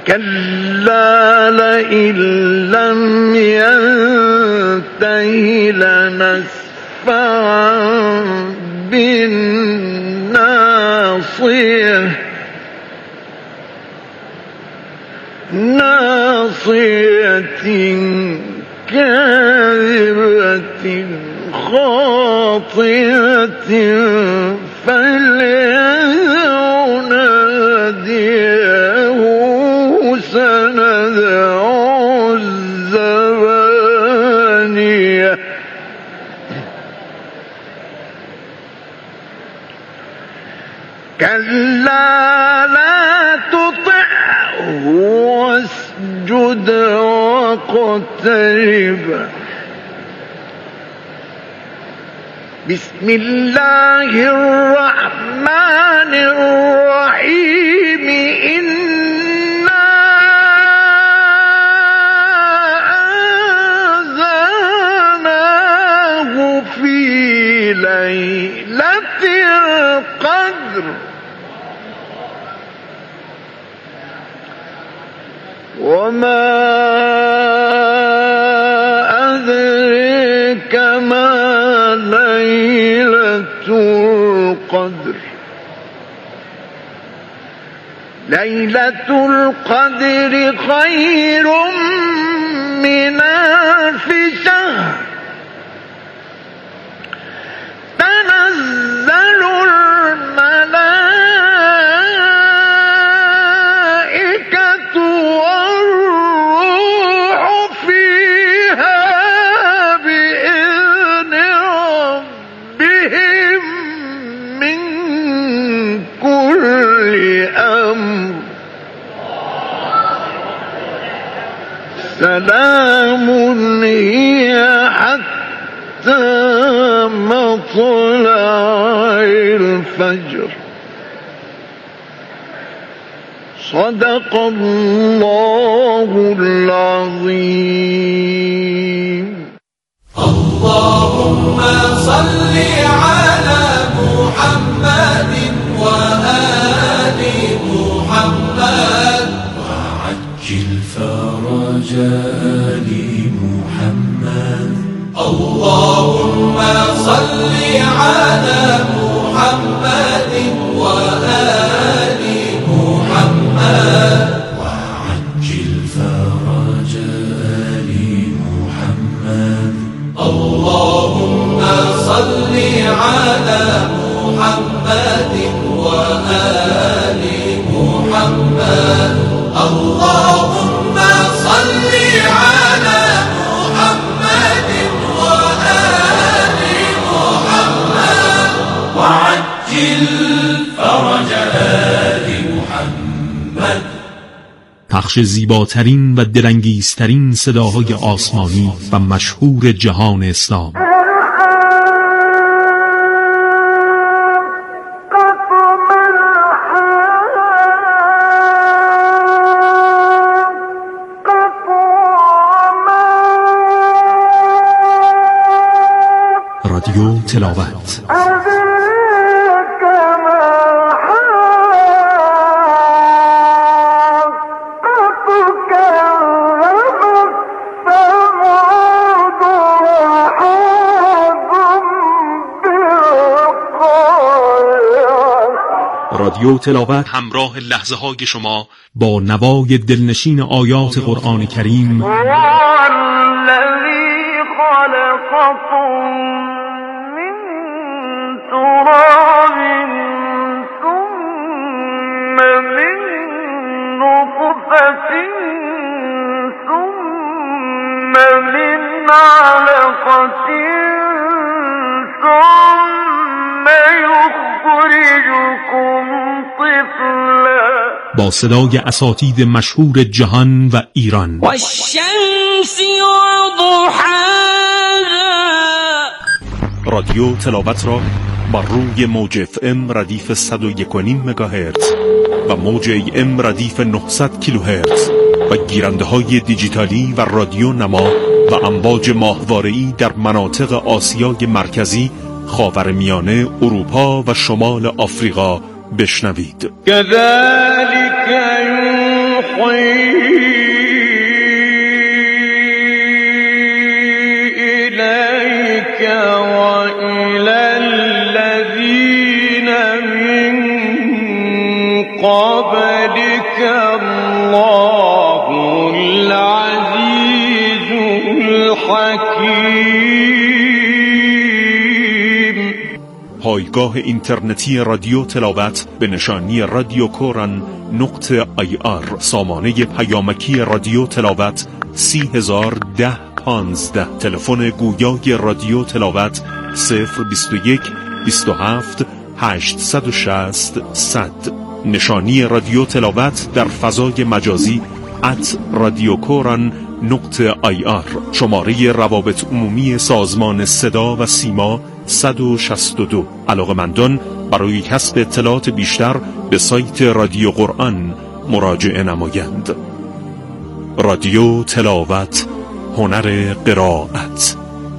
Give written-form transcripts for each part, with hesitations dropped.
كلا لئن لم ينته لنسفعا بالناصية كاذبة خاطئة فليدع ناديه سندع الزبانية كلا لا تطعه واسجد واقترب بسم الله الرحمن الرحيم إنا أنزلناه في ليلة القدر وما أدريك ما ليلة القدر ليلة القدر خير من ألف شهر تنزل الملائكة والروح فيها بإذن ربهم من كل أمر سلام هي حتى مطلع الفجر صدق الله العظيم. اللهم صل على محمد وآل محمد وعجل فرج آل محمد. اللهم صل على محمد وآل محمد وعجل فرج آل محمد. اللهم صل على محمد وآل محمد. اللهم صل على محمد وآل محمد وعجل فرج آل محمد. پخش زیباترین و دلانگیزترین صداهای آسمانی و مشهور جهان اسلام. رادیو تلاوت. رادیو تلاوت همراه لحظه های شما با نوای دلنشین آیات قرآن کریم. الذی خلقکم من تراب ثم من نطفة ثم من علقة ثم یخرجکم طفلا. با صدای اساتید مشهور جهان و ایران. والشمس وضحاها. رادیو تلاوت را بر روی موج FM ردیف 101.5 مگاهرتز و موج AM ردیف 900 کیلوهرتز و گیرنده های دیجیتالی و رادیو نما و امواج ماهواره‌ای در مناطق آسیای مرکزی، خاورمیانه، اروپا و شمال آفریقا بشنوید. كذلك يوحى إليك وإلى الذين من قبلك الله العزيز الحكيم. پایگاه اینترنتی رادیو تلاوت به نشانی radioquran.ir، سامانه پیامکی رادیو تلاوت 3001015. تلفن گویای رادیو تلاوت 021 27 860 100. نشانی رادیو تلاوت در فضای مجازی @radioquran.ir. شماره روابط عمومی سازمان صدا و سیما 162. علاقه‌مندان برای کسب اطلاعات بیشتر به سایت رادیو قرآن مراجعه نمایند. رادیو تلاوت، هنر قرائت.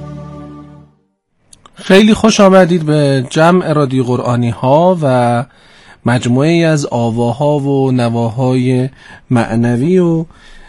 خیلی خوش آمدید به جمع رادیو قرآنی ها و مجموعه از آواها و نواهای معنوی و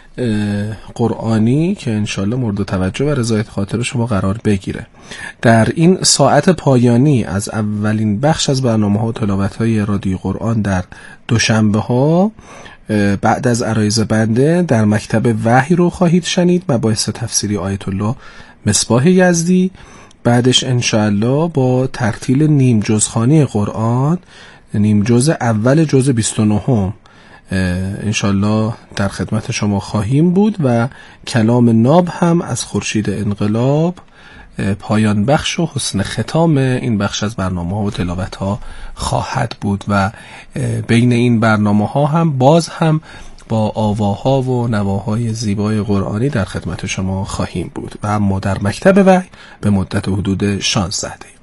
قرآنی که انشالله مورد توجه و رضایت خاطر شما قرار بگیره. در این ساعت پایانی از اولین بخش از برنامه‌ها و تلاوت‌های رادیو قرآن در دوشنبه ها بعد از عرایض بنده در مکتب وحی رو خواهید شنید و باعث تفسیری آیت الله مصباح یزدی. بعدش انشالله با ترتیل نیم جزخوانی قرآن، نیم جز اول جز 29 انشالله در خدمت شما خواهیم بود و کلام ناب هم از خورشید انقلاب پایان بخش و حسن ختام این بخش از برنامه ها و تلاوت ها خواهد بود و بین این برنامه ها هم باز هم با آواها و نواهای زیبای قرآنی در خدمت شما خواهیم بود و اما در مکتب وحی به مدت حدود 16 دقیقه.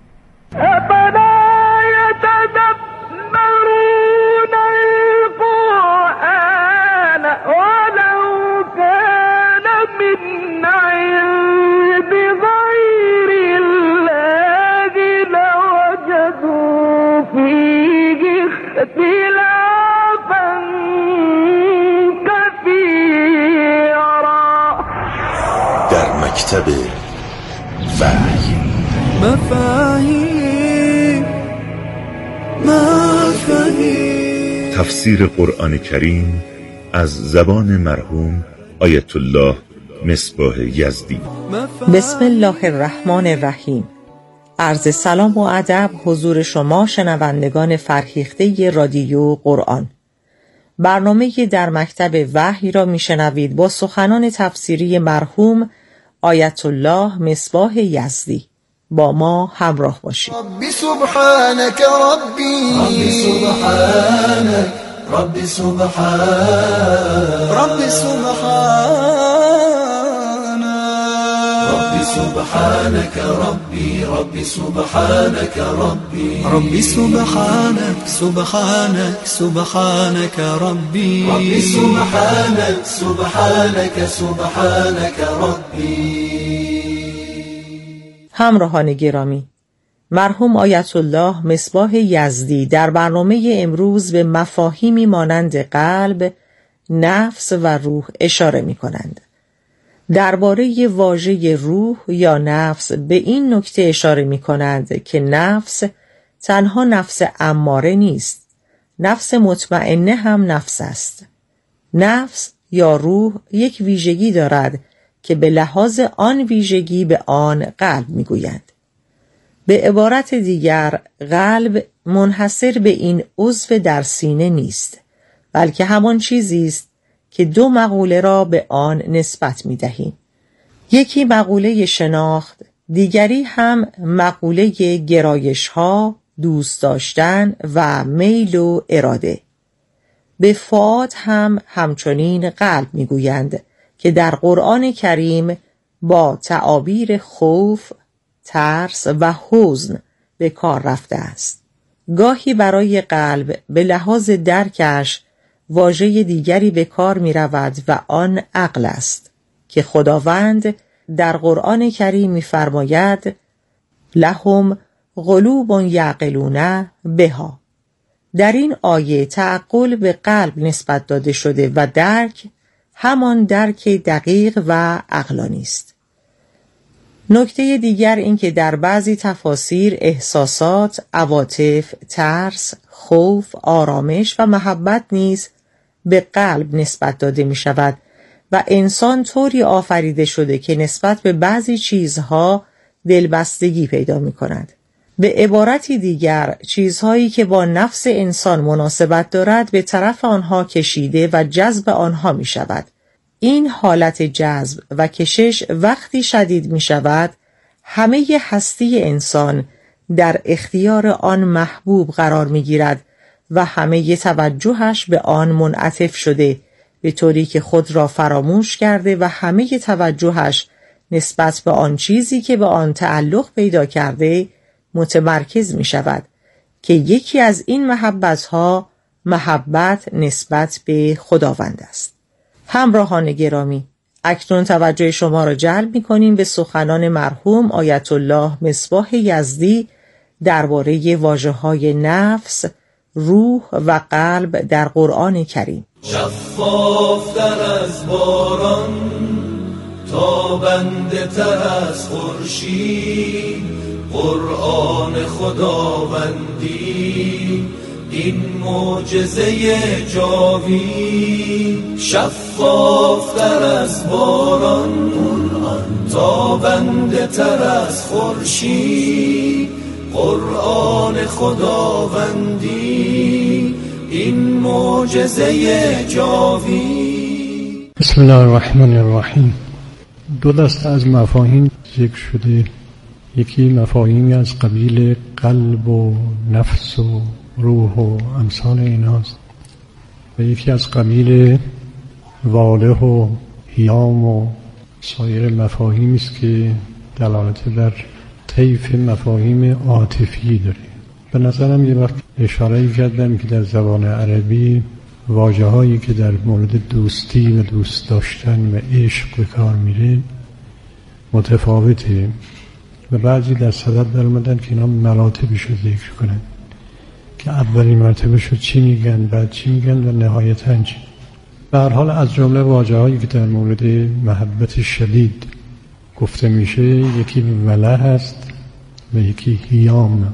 در مکتب وحی مفاهیم تفسیر قرآن کریم از زبان مرحوم آیت الله مصباح یزدی. بسم الله الرحمن الرحیم. عرض سلام و ادب حضور شما شنوندگان فرهیخته رادیو قرآن. برنامه در مکتب وحی را میشنوید با سخنان تفسیری مرحوم آیت الله مصباح یزدی. با ما همراه باشید. ربی سبحانک ربی، ربی سبحانک، ربی سبحانک، ربی سبحانک، ربی سبحانک ربی، ربی سبحانک ربی، ربی سبحانک، سبحانک، سبحانک ربی، ربی سبحانک، سبحانک، سبحانک ربی. همراهان گرامی، مرحوم آیت الله مصباح یزدی در برنامه امروز به مفاهیمی مانند قلب، نفس و روح اشاره می کنند. درباره واژه روح یا نفس به این نکته اشاره می کنند که نفس تنها نفس اماره نیست، نفس مطمئنه هم نفس است. نفس یا روح یک ویژگی دارد که به لحاظ آن ویژگی به آن قلب می گویند. به عبارت دیگر قلب منحصر به این عضو در سینه نیست، بلکه همان چیزی است که دو مقوله را به آن نسبت می دهیم. یکی مقوله شناخت، دیگری هم مقوله گرایش ها، دوست داشتن و میل و اراده. به فؤاد هم همچنین قلب می گویند که در قرآن کریم با تعابیر خوف، ترس و حزن به کار رفته است. گاهی برای قلب به لحاظ درکش واژه دیگری به کار می رود و آن عقل است که خداوند در قرآن کریم می فرماید لهم قلوب یعقلون بها. در این آیه تعقل به قلب نسبت داده شده و درک همان درک دقیق و عقلانی است. نکته دیگر این که در بعضی تفاسیر احساسات، عواطف، ترس، خوف، آرامش و محبت نیز به قلب نسبت داده می شود و انسان طوری آفریده شده که نسبت به بعضی چیزها دلبستگی پیدا می کند. به عبارتی دیگر چیزهایی که با نفس انسان مناسبت دارد به طرف آنها کشیده و جذب آنها می شود. این حالت جذب و کشش وقتی شدید می شود همه هستی انسان در اختیار آن محبوب قرار می گیرد و همه توجهش به آن منعطف شده به طوری که خود را فراموش کرده و همه توجهش نسبت به آن چیزی که به آن تعلق پیدا کرده متمرکز می شود که یکی از این محبتها محبت نسبت به خداوند است. همراهان گرامی، اکنون توجه شما را جلب می کنیم به سخنان مرحوم آیت الله مصباح یزدی درباره واژه‌های نفس، روح و قلب در قرآن کریم. شفافتر از باران، تابنده تر از خورشید، قرآن خداوندی این معجزه جاوید. شفافتر از باران، تابنده تر از خورشید، قرآن خداوندی این معجزه جاوید. بسم الله الرحمن الرحیم. دو دسته از مفاهیم ذکر شده. یکی مفاهیمی از قبیل قلب و نفس و روح و امثال ایناست و یکی از قبیل واله و هیام و سایر مفاهیمی است که دلالت بر طیف مفاهیم عاطفی داره. به نظرم یه وقت اشاره کردم که در زبان عربی واژه‌هایی که در مورد دوستی و دوست داشتن و عشق به کار میره متفاوته و بعضی در صدد در اومدن که اینا مراتبش رو ذکر کنن که اولین مرتبه شد چی میگن، بعد چی میگن و نهایتاً چی. به هر حال از جمله واژه‌هایی که در مورد محبت شدید گفته میشه یکی وله هست و یکی هیام.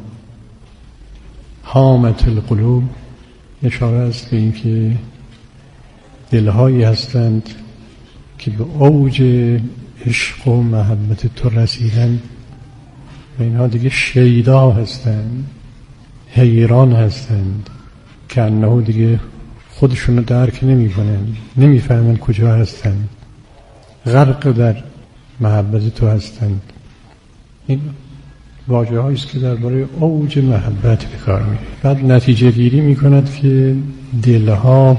هامت القلوب اشاره است به این که دلهایی هستند که به اوج عشق و محبت تو رسیدن و اینها دیگه شیدا هستند، حیران هستند که انه دیگه خودشون رو درک نمی کنن، نمی فهمن کجا هستند، غرق در محبت تو هستند. این واژه هایی است که درباره اوج محبت به کار میره. بعد نتیجه گیری می کند که دلها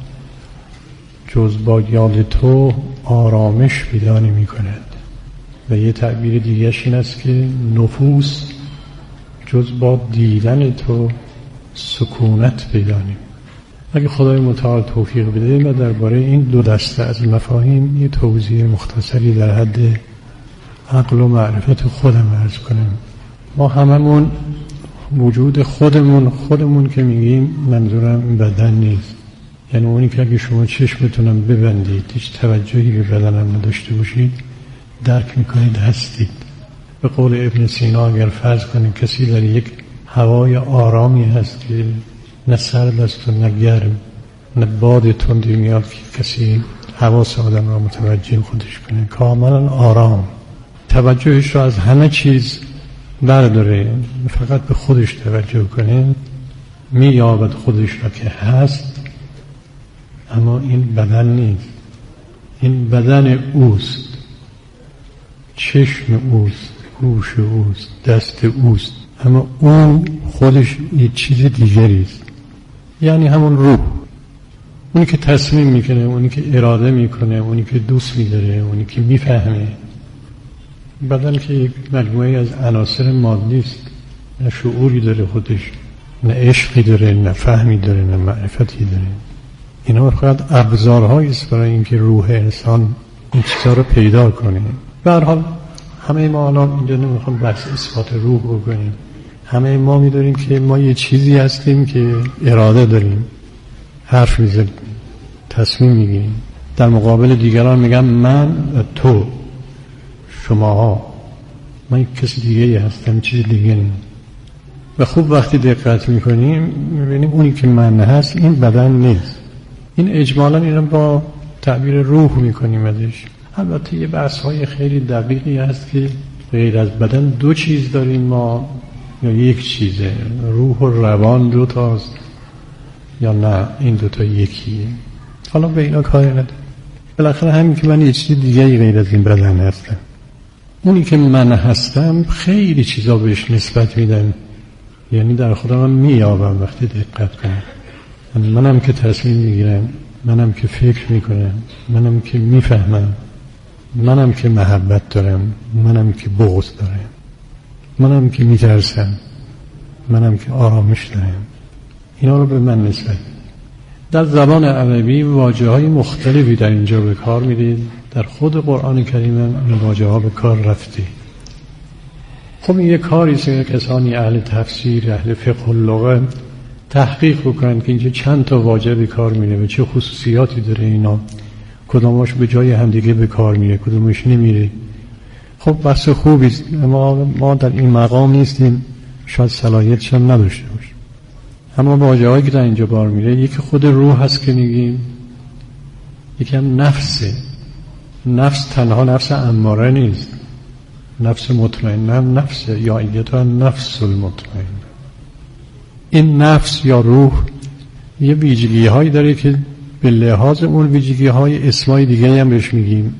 جز با یاد تو آرامش پیدا نمی کند و یه تعبیر دیگرش این است که نفوس جز با دیدن تو سکونت پیدا نمی. اگه خدای متعال توفیق بده و درباره این دو دسته از مفاهیم یه توضیح مختصری در حد عقل و معرفت خودم عرض کنم. ما هممون وجود خودمون که میگیم منظورم بدن نیست، یعنی اونی که اگه شما چشمتونم ببندید هیچ توجهی به بدنم نداشته باشید درک میکنید هستید. به قول ابن سینا اگر فرض کنید کسی در یک هوای آرامی هست که نه سرد است و نه گرم نه باد تندی میاد که کسی حواس آدم را متوجه خودش کنه، کاملا آرام، توجهش را از همه چیز برداره، فقط به خودش توجه کنه، مییابد خودش را که هست. اما این بدن نیست، این بدن اوست، چشم اوست، گوش اوست، دست اوست، اما اون خودش یک چیز دیگری است. یعنی همون روح، اونی که تصمیم میکنه، اونی که اراده میکنه، اونی که دوست میداره، اونی که میفهمه. بدن که یک مجموعه از عناصر مادی است، نه شعوری داره خودش، نه عشقی داره، نه فهمی داره، نه معرفتی داره. اینا فقط ابزارهایی است برای اینکه روح انسان این چیزا رو پیدا کنه. به هر حال همه ما الان اینجا نمیخوام بحث اثبات روح بکنیم، همه ما می‌دونیم که ما یه چیزی هستیم که اراده داریم، حرف میزنیم، تصمیم میگیریم. در مقابل دیگران میگم من، تو، شماها، من یک کسی دیگه هستم، چیز دیگه نیم. و خوب وقتی دقت میکنیم میبینیم اونی که من هست این بدن نیست. این اجمالا اینو با تعبیر روح میکنیم ازش. البته یه بحث های خیلی دقیقی هست که غیر از بدن دو چیز داریم ما یا یک چیزه، روح و روان دو تاست یا نه این دوتا یکیه. حالا به اینا کاری ندارم. بالاخره همین که من یه چیز دیگه غیر از این بدن هستم، اونی که من هستم خیلی چیزا بهش نسبت میدم، یعنی در خودم میابم وقتی دقت کنم. منم که تصمیم میگیرم، منم که فکر میکنم، منم که میفهمم، منم که محبت دارم، منم که بغض دارم، منم که میترسم، منم که آرامش دارم. اینا رو به من نسبت. در زبان عربی واژه‌های مختلفی در اینجا به کار میرید. در خود قرآن کریم این واژه‌ها به کار رفته. خب این یک کاری است که کسانی اهل تفسیر، اهل فقه و لغت تحقیق بکنن که اینجا چند تا واژه به کار میره و چه خصوصیاتی داره اینا، کدامش به جای همدیگه به کار میره، کدامش نمیره. خب بحث خوبی است، اما ما در این مقام نیستیم، شاید صلاحیتش هم نداشته باشیم. اما واژه‌هایی که در اینجا بار میره، یکی خود روح هست که میگیم، یکی هم نفسه. نفس تنها نفس اماره نیست، نفس مطمئنه هم نفسه، یا ایتها نفس المطمئنه. این نفس یا روح یه ویژگی هایی داره که به لحاظ اون ویژگی های اسمای دیگه هم بهش میگیم.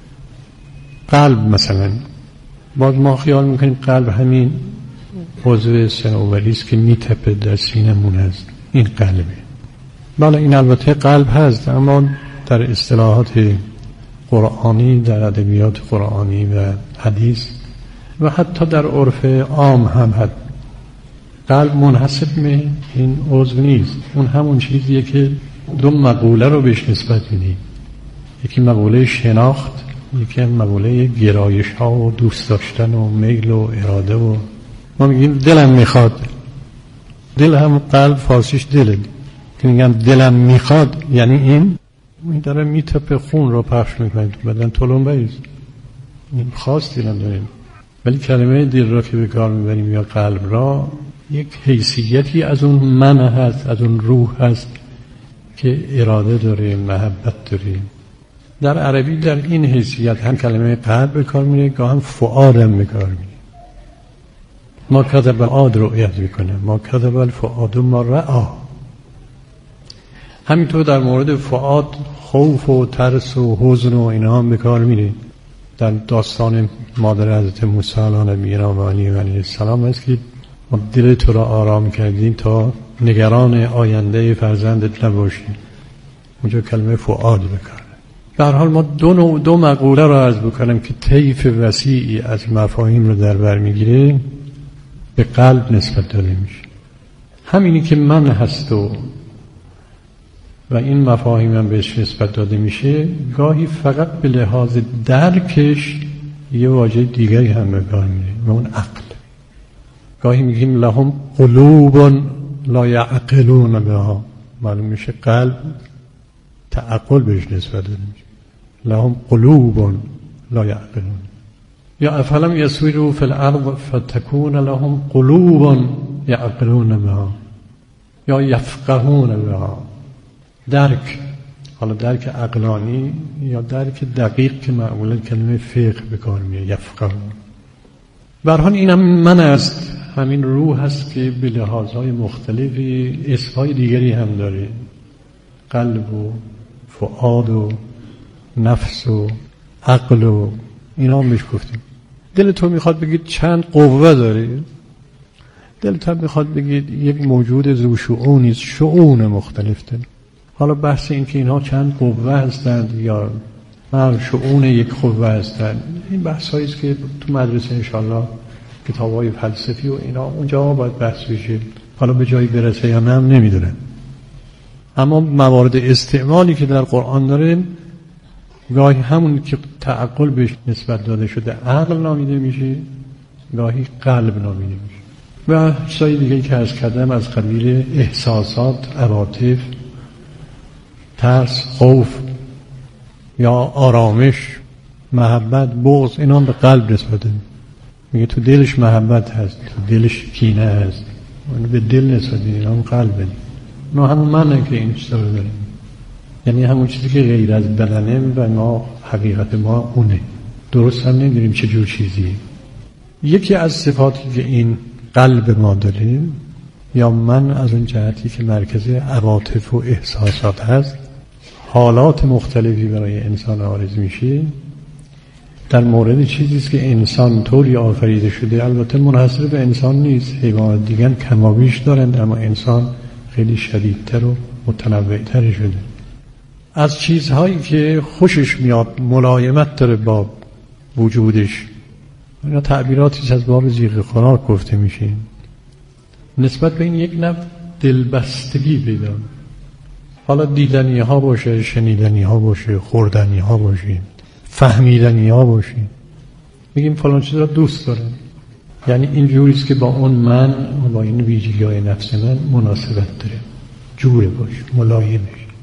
قلب مثلا، باز ما خیال میکنیم قلب همین عضو صنوبری است که میتپه در سینمون هست، این قلبه. بله این البته قلب هست، اما در اصطلاحات قرآنی، در ادبیات قرآنی و حدیث و حتی در عرف عام هم هست، قلب منحصر به این عضو نیست. اون همون چیزیه که دو مقوله رو بهش نسبت میدیم، یکی مقوله شناخت، یکی مقوله گرایش ها و دوست داشتن و میل و اراده. و ما میگیم دلم میخواد، دل هم قلب فارسیش دله، که میگن دلم میخواد یعنی این داره میتپه، خون رو پخش میکنه تو بدن، تلمبه ایست، این خواستی نداریم. ولی کلمه دل را که به کار میبریم یا قلب را، یک حیثیتی از اون من هست، از اون روح هست که اراده داره، محبت داره. در عربی در این حیثیت هم کلمه قلب به کار میره، گاه هم فؤاد هم به کار میره. ما کذب الفؤاد رؤیت میکنه، ما کذب الفؤاد ما رأى. همینطور در مورد فؤاد خوف و ترس و حزن و اینا هم به کار میره. در داستان مادر حضرت موسی علیه السلام هست که ما دل تو را آرام کردیم تا نگران آینده فرزندت نباشی. اونجا کلمه فؤاد بکاره. به هر حال ما دو مقوله را عرض بکنم که طیف وسیعی از مفاهیم رو در بر میگیره، به قلب نسبت داده میشه. همینی که من هست و این مفاهیم هم بهش نسبت داده میشه، گاهی فقط به لحاظ درکش یه واژه دیگری هم به کار میره و اون عقل. گاهی میگیم لهم قلوب لا یعقلون بها، معلوم میشه قلب تعقل بهش نسبت داده میشه. لهم قلوب لا یعقلون. یا افلم یسیروا فی الارض فتکون لهم قلوب یعقلون بها یا یفقهون بها. درک، حالا درک عقلانی یا درک دقیق که معمولا کلمه فقه به کار میاد، یفقهون. به هر حال اینم من است، همین روح هست که به لحاظهای مختلفی اسمهای دیگری هم داره، قلب و فؤاد و نفس و عقل و اینا هم بهش گفتیم. دلتون میخواد بگید چند قوه داره، دلتون میخواد بگید یک موجود ذو شؤونی، شؤون مختلف داره. حالا بحث این که اینها چند قوه هستند یا شؤون یک قوه هستند، این بحث هایی است که تو مدرسه انشالله کتاب‌های فلسفی و اینا اونجا باید بحث بشه. حالا به جایی برسه یا نه هم نمیدونن. اما موارد استعمالی که در قرآن داره، گاهی همون که تعقل بهش نسبت داده شده عقل نامیده میشه، گاهی قلب نامیده میشه. و چیزای دیگه که عرض کردم از قبیل احساسات، عواطف، ترس، خوف یا آرامش، محبت، بغض، اینا به قلب نسبت داره. میگه تو دلش محبت هست، تو دلش کینه هست، اون به دل نسبت داره، اینا هم قلبه. نه همون معنی که این چیزا رو داریم، یعنی همون چیزی که غیر از بدنه و ما حقیقت ما اونه. درست هم نمیدونیم چه جور چیزیه. یکی از صفاتی که این قلب ما داره، یا من از اون جهتی که مرکز عواطف و احساسات هست، حالات مختلفی برای انسان عارض میشه. در مورد چیزیست که انسان طوری آفریده شده، البته منحصر به انسان نیست، حیوانات دیگر کمابیش دارند، اما انسان خیلی شدیدتر و متنوعتر شده. از چیزهایی که خوشش میاد، ملایمت داره با وجودش، اینا تعبیراتی از باب ذیق خوراک گفته میشه. نسبت به این یک نوع دلبستگی پیدا، حالا دیدنی ها باشه، شنیدنی ها باشه، خوردنی ها باشه، فهمیدنی ها باشه. میگیم فلان چیز را دوست دارم، یعنی این جوریست که با اون من، با این ویژگی های نفس من مناسبت داره، جوره باشه، ملایمش،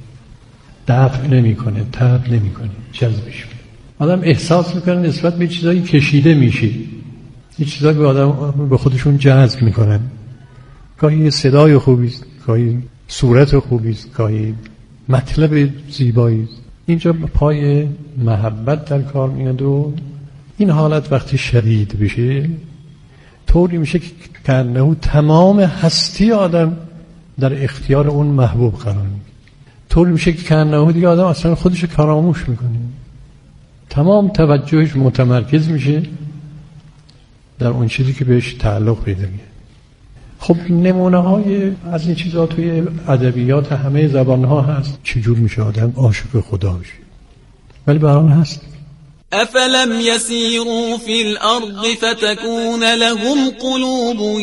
دفع نمی کنه، طرد نمی کنه، جذبش کنه. آدم احساس میکنه نسبت به چیزایی کشیده میشه، این چیزایی به آدم به خودشون جذب میکنن. گاهی صدای خوبیست، گاهی صورت خوبیست، گاهی مطلب زیباییست. اینجا پای محبت در کار میاد و این حالت وقتی شدید بشه طوری میشه که کنه تمام هستی آدم در اختیار اون محبوب قرار میگیره. طوری میشه که کنه دیگه آدم اصلا خودش فراموش میکنه، تمام توجهش متمرکز میشه در اون چیزی که بهش تعلق پیدا میکنه. خب نمونه های از این چیزا توی ادبیات همه زبان ها هست. چجور میشه آدم عاشق خدا بشه؟ ولی برام هست. أفلم يسيروا في الأرض فتكون لهم قلوب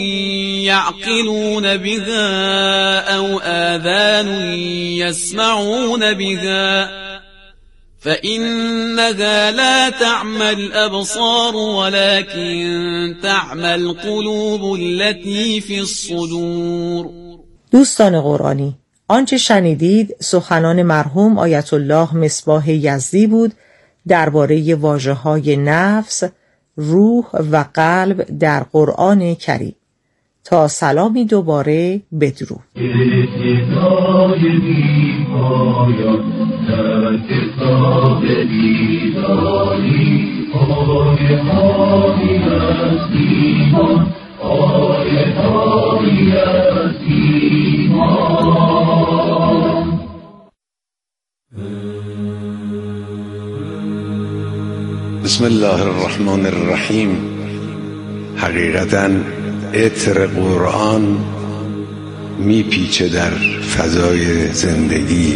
يعقلون بها أو آذان يسمعون بها فإنها لا تعمى الأبصار ولكن تعمى القلوب التي في الصدور. دوستان قرآنی، آنچه شنیدید سخنان مرحوم آیت الله مصباح یزدی بود درباره واژه‌های نفس، روح و قلب در قرآن کریم. تا سلامی دوباره، بدرود. بسم الله الرحمن الرحیم. حقیقتاً عطر قرآن میپیچه در فضای زندگی.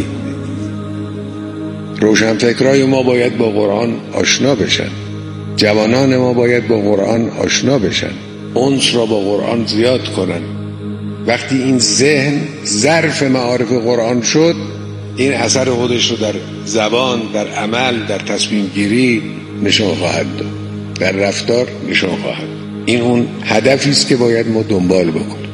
روشنفکرای ما باید با قرآن آشنا بشن، جوانان ما باید با قرآن آشنا بشن، انس را با قرآن زیاد کنن. وقتی این ذهن ظرف معارف قرآن شد، این اثر خودش رو در زبان، در عمل، در تصمیم گیری نشان خواهد داد، در رفتار نشان خواهد. این اون هدفی است که باید ما دنبال بکنیم.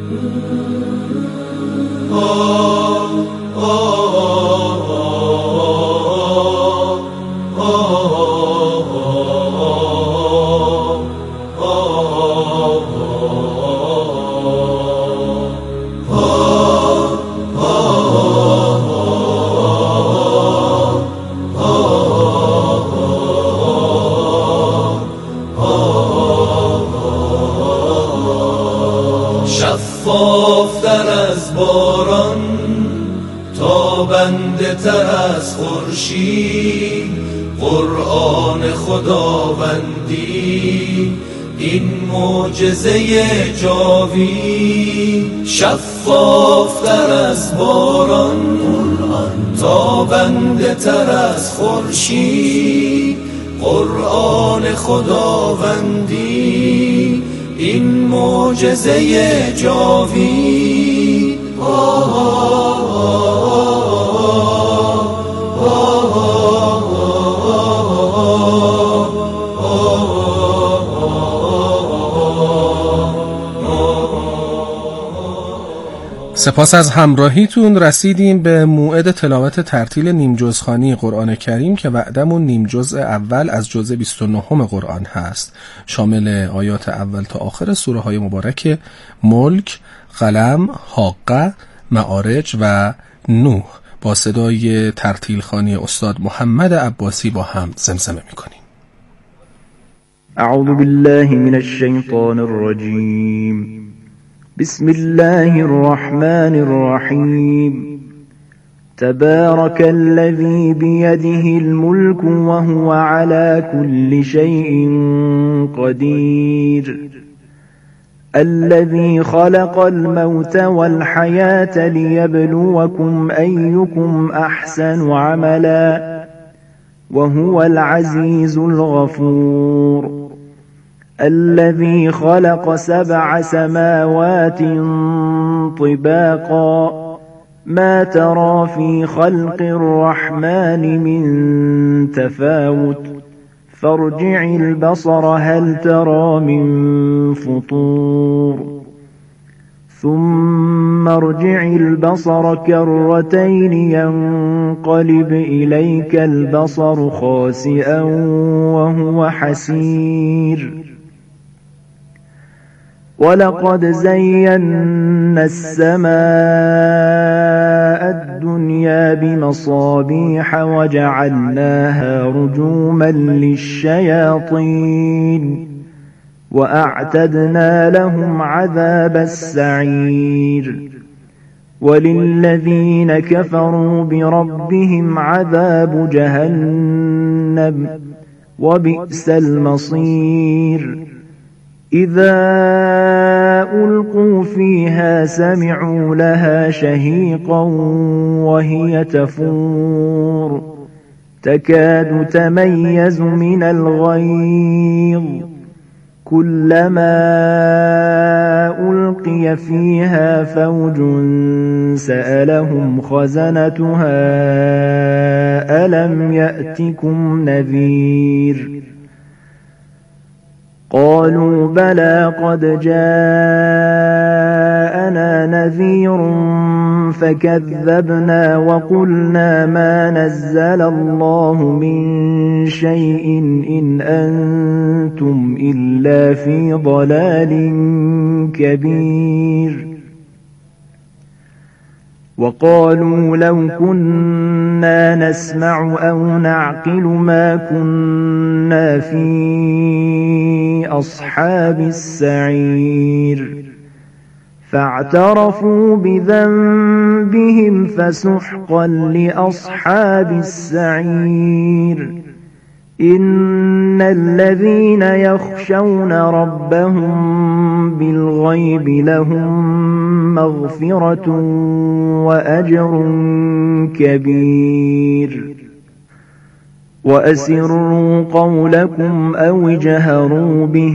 شفافتر از باران، تابنده تر از خورشید، قرآن خداوندی این معجزه جاوید. شفافتر از باران، تابنده تر از خورشید، قرآن خداوندی این معجزه جاوید. سپاس از همراهیتون. رسیدیم به موعد تلاوت ترتیل نیم جزخوانی قرآن کریم که وعدمون نیم جزء اول از جزء 29 قرآن هست، شامل آیات اول تا آخر سوره های مبارک ملک، قلم، حاقه، معارج و نوح. با صدای ترتیل خوانی استاد محمد عباسی با هم زمزمه میکنیم. اعوذ بالله من الشیطان الرجیم. بسم الله الرحمن الرحیم. تبارك الذي بيده الملك وهو على كل شيء قدير. الذي خلق الموت والحياة ليبلوكم أيكم أحسن عملا وهو العزيز الغفور. الذي خلق 7 سماوات طباقا ما ترى في خلق الرحمن من تفاوت فارجع البصر هل ترى من فطور. ثم ارجع البصر كرتين ينقلب إليك البصر خاسئا وهو حسير. ولقد زينا السماء الدنيا بمصابيح وجعلناها رجوما للشياطين وأعتدنا لهم عذاب السعير. وللذين كفروا بربهم عذاب جهنم وبئس المصير. إذا ألقوا فيها سمعوا لها شهيقا وهي تفور تكاد تميز من الغيظ. كلما ألقي فيها فوج سألهم خزنتها ألم يأتكم نذير. قالوا بلى قد جاءنا نذير فكذبنا وقلنا ما نزل الله من شيء إن أنتم إلا في ضلال كبير. وقالوا لو كنا نسمع أو نعقل ما كنا في أصحاب السعير. فاعترفوا بذنبهم فسحقا لأصحاب السعير. إن الذين يخشون ربهم بالغيب لهم مغفرة وأجر كبير. وأسروا قولكم أو اجهروا به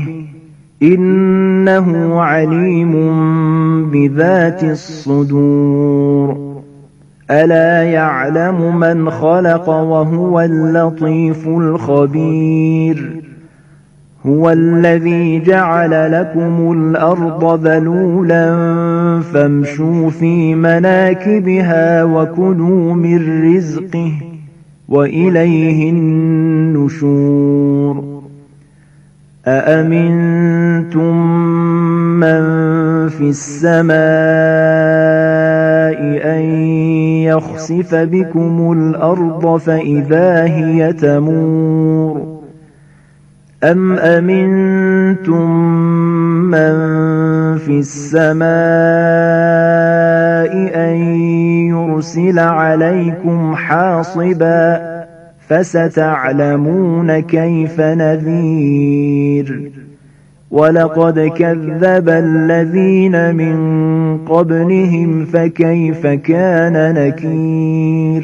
إنه عليم بذات الصدور. ألا يعلم من خلق وهو اللطيف الخبير. هو الذي جعل لكم الأرض ذلولا فامشوا في مناكبها وكلوا من رزقه وإليه النشور. أأمنتم من في السماء أن يخسف بكم الأرض فإذا هي تمور. أم أمنتم من في السماء أن يرسل عليكم حاصبا فستعلمون كيف نذير. ولقد كذب الذين من قبلهم فكيف كان نكير.